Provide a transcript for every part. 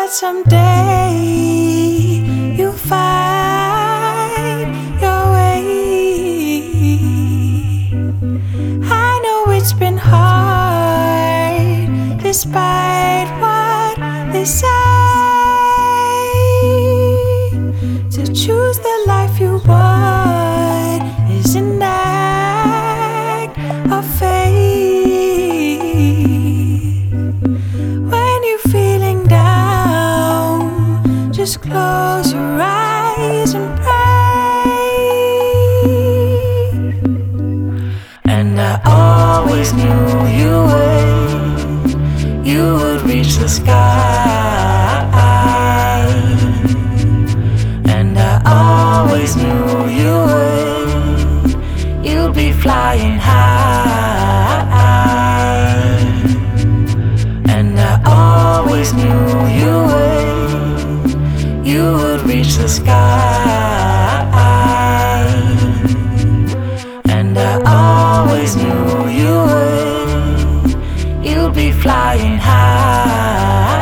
that someday you'll find your way. I know it's been hard, despite what they say. To choose the life you want is an act of faith. When you're feeling down, just close your eyes and pray. And I always knew you would reach the sky. And I always knew you'd be flying high. And I always knew you would reach the sky. And I always knew you'd be flying high.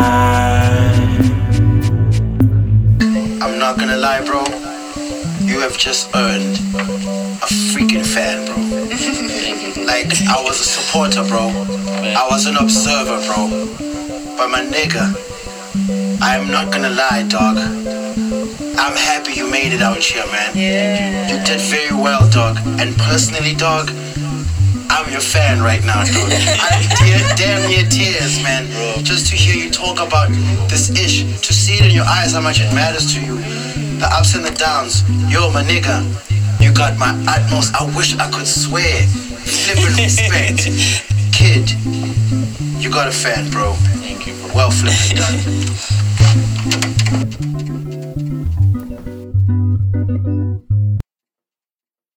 I'm not gonna lie, bro. You have just earned a freaking fan, bro. Like, I was a supporter, bro. I was an observer, bro. But my nigga, I am not gonna lie, dog. I'm happy you made it out here, man. Yeah. You did very well, dog. And personally, dog, I'm your fan right now, dog. I'm damn near tears, man. Just to hear you talk about this ish, to see it in your eyes how much it matters to you. The ups and the downs. Yo, my nigga, you got my utmost. I wish I could swear. Flippin' respect. Kid, you got a fan, bro. Thank you, bro. Well flippin' done.